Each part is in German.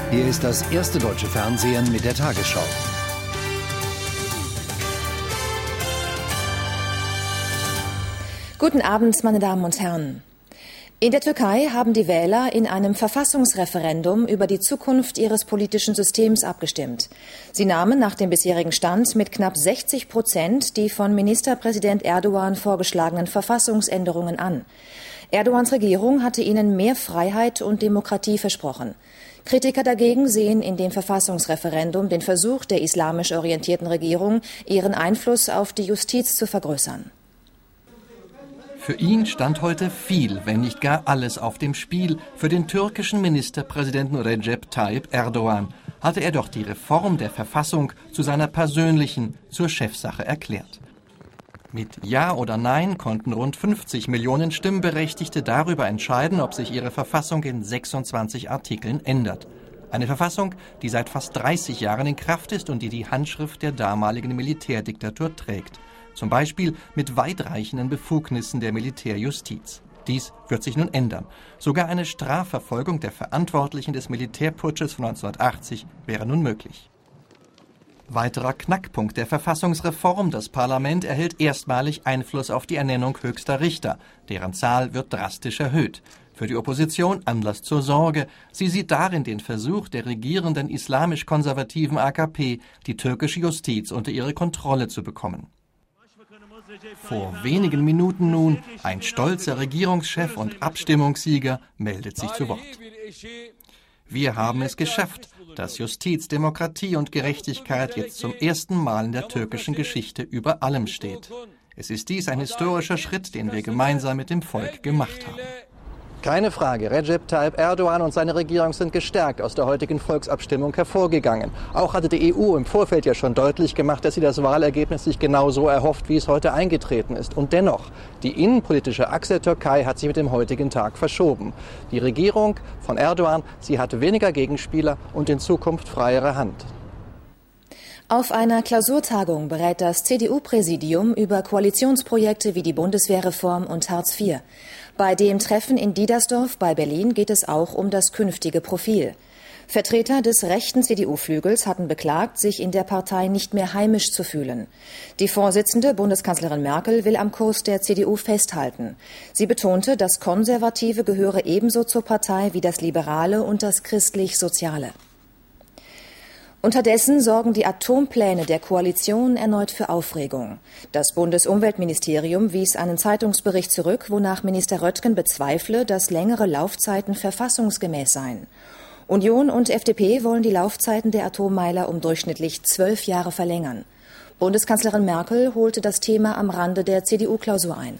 Hier ist das erste deutsche Fernsehen mit der Tagesschau. Guten Abend, meine Damen und Herren. In der Türkei haben die Wähler in einem Verfassungsreferendum über die Zukunft ihres politischen Systems abgestimmt. Sie nahmen nach dem bisherigen Stand mit knapp 60% die von Ministerpräsident Erdogan vorgeschlagenen Verfassungsänderungen an. Erdogans Regierung hatte ihnen mehr Freiheit und Demokratie versprochen. Kritiker dagegen sehen in dem Verfassungsreferendum den Versuch der islamisch orientierten Regierung, ihren Einfluss auf die Justiz zu vergrößern. Für ihn stand heute viel, wenn nicht gar alles auf dem Spiel. Für den türkischen Ministerpräsidenten Recep Tayyip Erdogan hatte er doch die Reform der Verfassung zu seiner persönlichen, zur Chefsache erklärt. Mit Ja oder Nein konnten rund 50 Millionen Stimmberechtigte darüber entscheiden, ob sich ihre Verfassung in 26 Artikeln ändert. Eine Verfassung, die seit fast 30 Jahren in Kraft ist und die die Handschrift der damaligen Militärdiktatur trägt. Zum Beispiel mit weitreichenden Befugnissen der Militärjustiz. Dies wird sich nun ändern. Sogar eine Strafverfolgung der Verantwortlichen des Militärputsches von 1980 wäre nun möglich. Weiterer Knackpunkt der Verfassungsreform: Das Parlament erhält erstmalig Einfluss auf die Ernennung höchster Richter. Deren Zahl wird drastisch erhöht. Für die Opposition Anlass zur Sorge. Sie sieht darin den Versuch der regierenden islamisch-konservativen AKP, die türkische Justiz unter ihre Kontrolle zu bekommen. Vor wenigen Minuten nun ein stolzer Regierungschef und Abstimmungssieger meldet sich zu Wort. Wir haben es geschafft, dass Justiz, Demokratie und Gerechtigkeit jetzt zum ersten Mal in der türkischen Geschichte über allem steht. Es ist dies ein historischer Schritt, den wir gemeinsam mit dem Volk gemacht haben. Keine Frage, Recep Tayyip Erdogan und seine Regierung sind gestärkt aus der heutigen Volksabstimmung hervorgegangen. Auch hatte die EU im Vorfeld ja schon deutlich gemacht, dass sie das Wahlergebnis sich genau so erhofft, wie es heute eingetreten ist. Und dennoch, die innenpolitische Achse der Türkei hat sich mit dem heutigen Tag verschoben. Die Regierung von Erdogan, sie hat weniger Gegenspieler und in Zukunft freiere Hand. Auf einer Klausurtagung berät das CDU-Präsidium über Koalitionsprojekte wie die Bundeswehrreform und Hartz IV. Bei dem Treffen in Diedersdorf bei Berlin geht es auch um das künftige Profil. Vertreter des rechten CDU-Flügels hatten beklagt, sich in der Partei nicht mehr heimisch zu fühlen. Die Vorsitzende, Bundeskanzlerin Merkel, will am Kurs der CDU festhalten. Sie betonte, das Konservative gehöre ebenso zur Partei wie das Liberale und das Christlich-Soziale. Unterdessen sorgen die Atompläne der Koalition erneut für Aufregung. Das Bundesumweltministerium wies einen Zeitungsbericht zurück, wonach Minister Röttgen bezweifle, dass längere Laufzeiten verfassungsgemäß seien. Union und FDP wollen die Laufzeiten der Atommeiler um durchschnittlich 12 Jahre verlängern. Bundeskanzlerin Merkel holte das Thema am Rande der CDU-Klausur ein.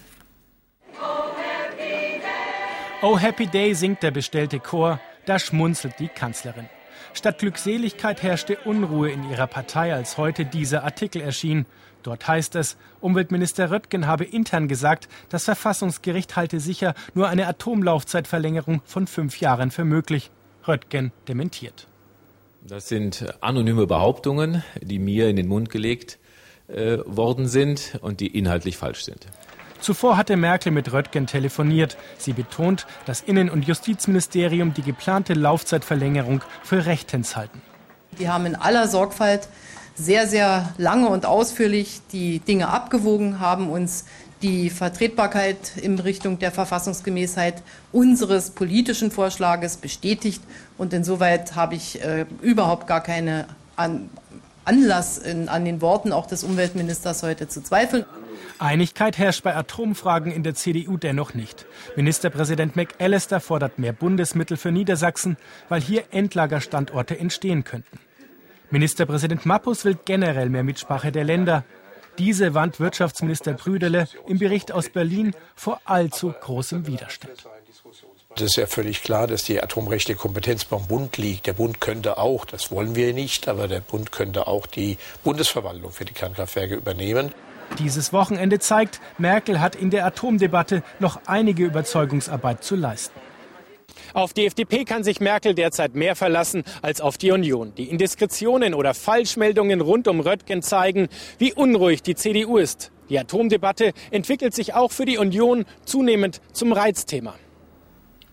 Oh Happy Day singt der bestellte Chor, da schmunzelt die Kanzlerin. Statt Glückseligkeit herrschte Unruhe in ihrer Partei, als heute dieser Artikel erschien. Dort heißt es, Umweltminister Röttgen habe intern gesagt, das Verfassungsgericht halte sicher nur eine Atomlaufzeitverlängerung von 5 Jahren für möglich. Röttgen dementiert. Das sind anonyme Behauptungen, die mir in den Mund gelegt worden sind und die inhaltlich falsch sind. Zuvor hatte Merkel mit Röttgen telefoniert. Sie betont, das Innen- und Justizministerium die geplante Laufzeitverlängerung für rechtens halten. Wir haben in aller Sorgfalt sehr, sehr lange und ausführlich die Dinge abgewogen, haben uns die Vertretbarkeit in Richtung der Verfassungsgemäßheit unseres politischen Vorschlages bestätigt. Und insoweit habe ich überhaupt gar keinen Anlass an den Worten auch des Umweltministers heute zu zweifeln. Einigkeit herrscht bei Atomfragen in der CDU dennoch nicht. Ministerpräsident McAllister fordert mehr Bundesmittel für Niedersachsen, weil hier Endlagerstandorte entstehen könnten. Ministerpräsident Mappus will generell mehr Mitsprache der Länder. Diese warnt Wirtschaftsminister Brüderle im Bericht aus Berlin vor allzu großem Widerstand. Es ist ja völlig klar, dass die atomrechtliche Kompetenz beim Bund liegt. Der Bund könnte auch, das wollen wir nicht, aber der Bund könnte auch die Bundesverwaltung für die Kernkraftwerke übernehmen. Dieses Wochenende zeigt, Merkel hat in der Atomdebatte noch einige Überzeugungsarbeit zu leisten. Auf die FDP kann sich Merkel derzeit mehr verlassen als auf die Union. Die Indiskretionen oder Falschmeldungen rund um Röttgen zeigen, wie unruhig die CDU ist. Die Atomdebatte entwickelt sich auch für die Union zunehmend zum Reizthema.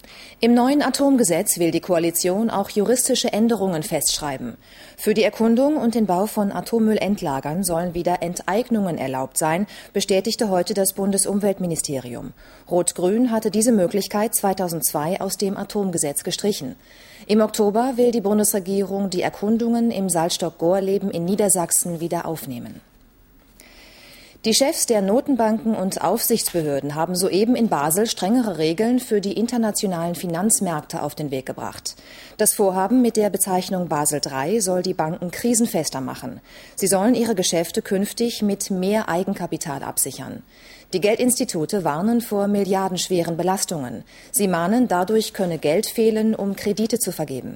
Im neuen Atomgesetz will die Koalition auch juristische Änderungen festschreiben. Für die Erkundung und den Bau von Atommüllendlagern sollen wieder Enteignungen erlaubt sein, bestätigte heute das Bundesumweltministerium. Rot-Grün hatte diese Möglichkeit 2002 aus dem Atomgesetz gestrichen. Im Oktober will die Bundesregierung die Erkundungen im Salzstock-Gorleben in Niedersachsen wieder aufnehmen. Die Chefs der Notenbanken und Aufsichtsbehörden haben soeben in Basel strengere Regeln für die internationalen Finanzmärkte auf den Weg gebracht. Das Vorhaben mit der Bezeichnung Basel III soll die Banken krisenfester machen. Sie sollen ihre Geschäfte künftig mit mehr Eigenkapital absichern. Die Geldinstitute warnen vor milliardenschweren Belastungen. Sie mahnen, dadurch könne Geld fehlen, um Kredite zu vergeben.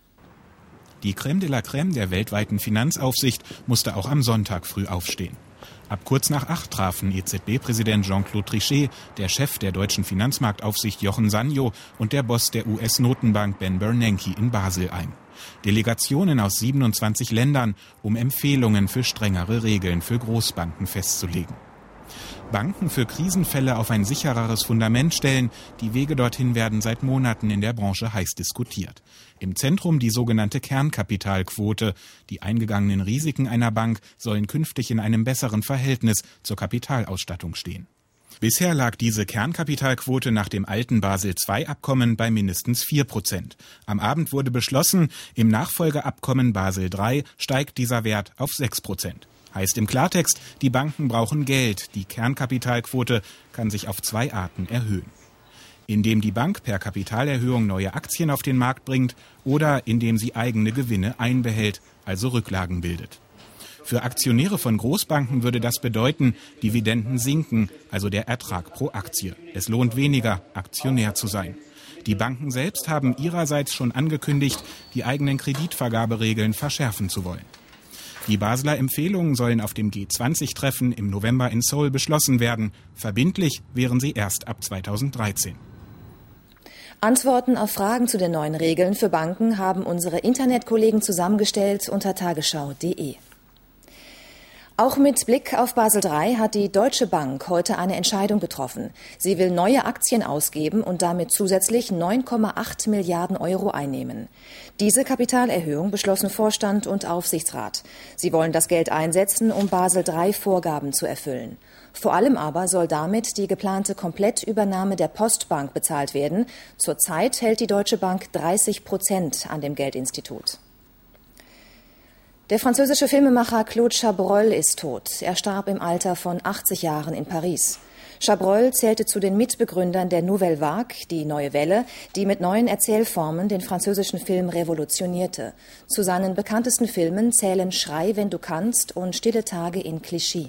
Die Crème de la Crème der weltweiten Finanzaufsicht musste auch am Sonntag früh aufstehen. Ab kurz nach 8 trafen EZB-Präsident Jean-Claude Trichet, der Chef der deutschen Finanzmarktaufsicht Jochen Sanjo und der Boss der US-Notenbank Ben Bernanke in Basel ein. Delegationen aus 27 Ländern, um Empfehlungen für strengere Regeln für Großbanken festzulegen. Banken für Krisenfälle auf ein sichereres Fundament stellen, die Wege dorthin werden seit Monaten in der Branche heiß diskutiert. Im Zentrum die sogenannte Kernkapitalquote. Die eingegangenen Risiken einer Bank sollen künftig in einem besseren Verhältnis zur Kapitalausstattung stehen. Bisher lag diese Kernkapitalquote nach dem alten Basel-II-Abkommen bei mindestens 4%. Am Abend wurde beschlossen, im Nachfolgeabkommen Basel III steigt dieser Wert auf 6%. Heißt im Klartext, die Banken brauchen Geld. Die Kernkapitalquote kann sich auf 2 Arten erhöhen. Indem die Bank per Kapitalerhöhung neue Aktien auf den Markt bringt oder indem sie eigene Gewinne einbehält, also Rücklagen bildet. Für Aktionäre von Großbanken würde das bedeuten, Dividenden sinken, also der Ertrag pro Aktie. Es lohnt weniger, Aktionär zu sein. Die Banken selbst haben ihrerseits schon angekündigt, die eigenen Kreditvergaberegeln verschärfen zu wollen. Die Basler Empfehlungen sollen auf dem G20-Treffen im November in Seoul beschlossen werden. Verbindlich wären sie erst ab 2013. Antworten auf Fragen zu den neuen Regeln für Banken haben unsere Internetkollegen zusammengestellt unter tagesschau.de. Auch mit Blick auf Basel III hat die Deutsche Bank heute eine Entscheidung getroffen. Sie will neue Aktien ausgeben und damit zusätzlich 9,8 Milliarden Euro einnehmen. Diese Kapitalerhöhung beschlossen Vorstand und Aufsichtsrat. Sie wollen das Geld einsetzen, um Basel III Vorgaben zu erfüllen. Vor allem aber soll damit die geplante Komplettübernahme der Postbank bezahlt werden. Zurzeit hält die Deutsche Bank 30% an dem Geldinstitut. Der französische Filmemacher Claude Chabrol ist tot. Er starb im Alter von 80 Jahren in Paris. Chabrol zählte zu den Mitbegründern der Nouvelle Vague, die neue Welle, die mit neuen Erzählformen den französischen Film revolutionierte. Zu seinen bekanntesten Filmen zählen Schrei, wenn du kannst und Stille Tage in Clichy.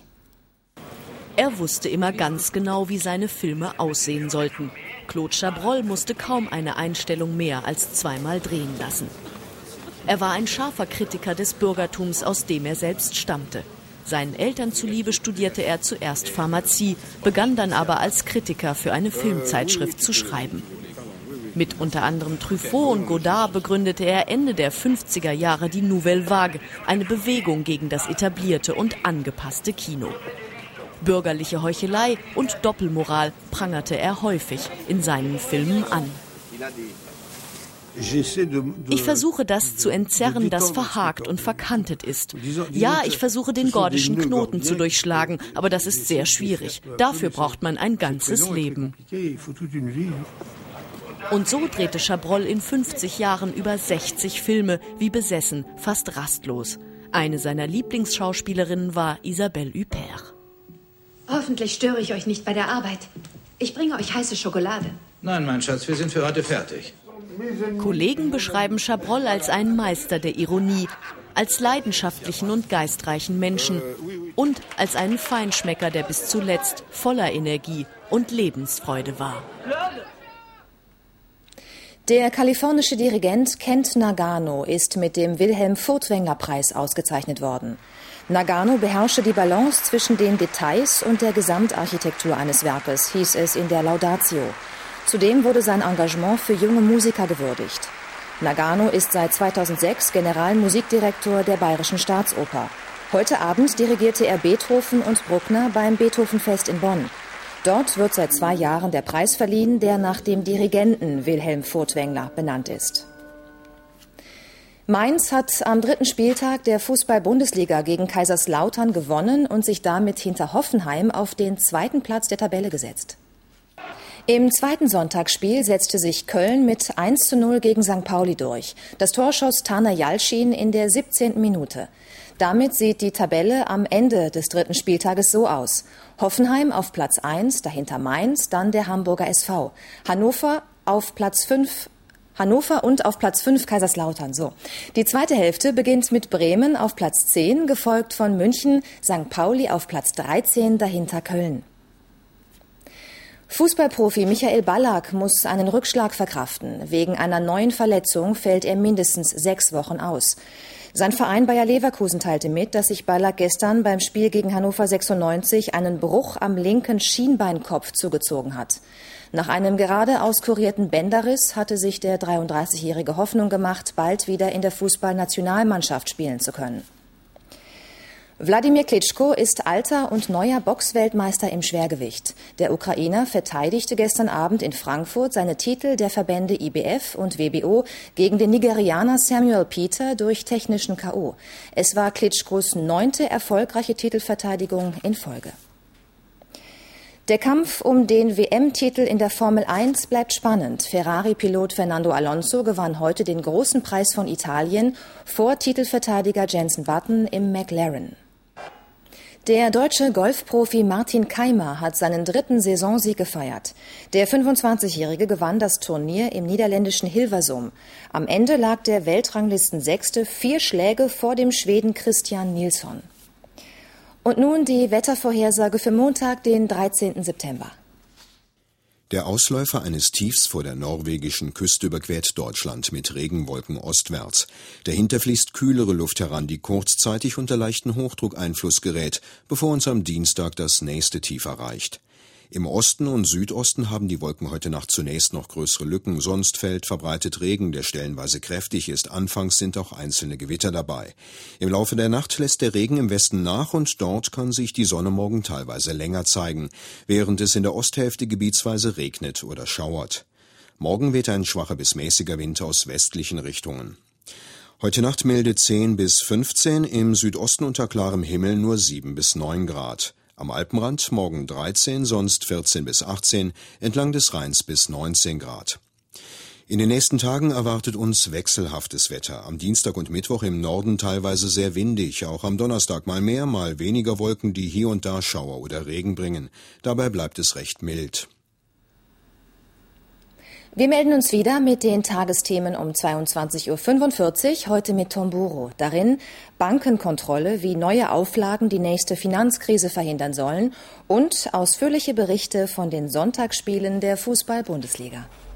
Er wusste immer ganz genau, wie seine Filme aussehen sollten. Claude Chabrol musste kaum eine Einstellung mehr als 2-mal drehen lassen. Er war ein scharfer Kritiker des Bürgertums, aus dem er selbst stammte. Seinen Eltern zuliebe studierte er zuerst Pharmazie, begann dann aber als Kritiker für eine Filmzeitschrift zu schreiben. Mit unter anderem Truffaut und Godard begründete er Ende der 50er Jahre die Nouvelle Vague, eine Bewegung gegen das etablierte und angepasste Kino. Bürgerliche Heuchelei und Doppelmoral prangerte er häufig in seinen Filmen an. Ich versuche das zu entzerren, das verhakt und verkantet ist. Ja, ich versuche den gordischen Knoten zu durchschlagen, aber das ist sehr schwierig. Dafür braucht man ein ganzes Leben. Und so drehte Chabrol in 50 Jahren über 60 Filme, wie besessen, fast rastlos. Eine seiner Lieblingsschauspielerinnen war Isabelle Huppert. Hoffentlich störe ich euch nicht bei der Arbeit. Ich bringe euch heiße Schokolade. Nein, mein Schatz, wir sind für heute fertig. Kollegen beschreiben Chabrol als einen Meister der Ironie, als leidenschaftlichen und geistreichen Menschen und als einen Feinschmecker, der bis zuletzt voller Energie und Lebensfreude war. Der kalifornische Dirigent Kent Nagano ist mit dem Wilhelm-Furtwängler-Preis ausgezeichnet worden. Nagano beherrsche die Balance zwischen den Details und der Gesamtarchitektur eines Werkes, hieß es in der Laudatio. Zudem wurde sein Engagement für junge Musiker gewürdigt. Nagano ist seit 2006 Generalmusikdirektor der Bayerischen Staatsoper. Heute Abend dirigierte er Beethoven und Bruckner beim Beethovenfest in Bonn. Dort wird seit 2 Jahren der Preis verliehen, der nach dem Dirigenten Wilhelm Furtwängler benannt ist. Mainz hat am 3. Spieltag der Fußball-Bundesliga gegen Kaiserslautern gewonnen und sich damit hinter Hoffenheim auf den 2. Platz der Tabelle gesetzt. Im 2. Sonntagsspiel setzte sich Köln mit 1:0 gegen St. Pauli durch. Das Tor schoss Taner Yalcin in der 17. Minute. Damit sieht die Tabelle am Ende des 3. Spieltages so aus. Hoffenheim auf Platz 1, dahinter Mainz, dann der Hamburger SV. Hannover und auf Platz 5 Kaiserslautern. So. Die zweite Hälfte beginnt mit Bremen auf Platz 10, gefolgt von München, St. Pauli auf Platz 13, dahinter Köln. Fußballprofi Michael Ballack muss einen Rückschlag verkraften. Wegen einer neuen Verletzung fällt er mindestens 6 Wochen aus. Sein Verein Bayer Leverkusen teilte mit, dass sich Ballack gestern beim Spiel gegen Hannover 96 einen Bruch am linken Schienbeinkopf zugezogen hat. Nach einem gerade auskurierten Bänderriss hatte sich der 33-Jährige Hoffnung gemacht, bald wieder in der Fußballnationalmannschaft spielen zu können. Wladimir Klitschko ist alter und neuer Boxweltmeister im Schwergewicht. Der Ukrainer verteidigte gestern Abend in Frankfurt seine Titel der Verbände IBF und WBO gegen den Nigerianer Samuel Peter durch technischen K.O. Es war Klitschkos 9. erfolgreiche Titelverteidigung in Folge. Der Kampf um den WM-Titel in der Formel 1 bleibt spannend. Ferrari-Pilot Fernando Alonso gewann heute den großen Preis von Italien vor Titelverteidiger Jenson Button im McLaren. Der deutsche Golfprofi Martin Kaymer hat seinen 3. Saisonsieg gefeiert. Der 25-Jährige gewann das Turnier im niederländischen Hilversum. Am Ende lag der Weltranglisten-Sechste 4 Schläge vor dem Schweden Christian Nilsson. Und nun die Wettervorhersage für Montag, den 13. September. Der Ausläufer eines Tiefs vor der norwegischen Küste überquert Deutschland mit Regenwolken ostwärts. Dahinter fließt kühlere Luft heran, die kurzzeitig unter leichten Hochdruckeinfluss gerät, bevor uns am Dienstag das nächste Tief erreicht. Im Osten und Südosten haben die Wolken heute Nacht zunächst noch größere Lücken, sonst fällt verbreitet Regen, der stellenweise kräftig ist. Anfangs sind auch einzelne Gewitter dabei. Im Laufe der Nacht lässt der Regen im Westen nach und dort kann sich die Sonne morgen teilweise länger zeigen, während es in der Osthälfte gebietsweise regnet oder schauert. Morgen weht ein schwacher bis mäßiger Wind aus westlichen Richtungen. Heute Nacht milde 10 bis 15, im Südosten unter klarem Himmel nur 7 bis 9 Grad. Am Alpenrand morgen 13, sonst 14 bis 18, entlang des Rheins bis 19 Grad. In den nächsten Tagen erwartet uns wechselhaftes Wetter. Am Dienstag und Mittwoch im Norden teilweise sehr windig, auch am Donnerstag mal mehr, mal weniger Wolken, die hier und da Schauer oder Regen bringen. Dabei bleibt es recht mild. Wir melden uns wieder mit den Tagesthemen um 22:45 Uhr, heute mit Tomburo. Darin Bankenkontrolle, wie neue Auflagen die nächste Finanzkrise verhindern sollen und ausführliche Berichte von den Sonntagsspielen der Fußball-Bundesliga.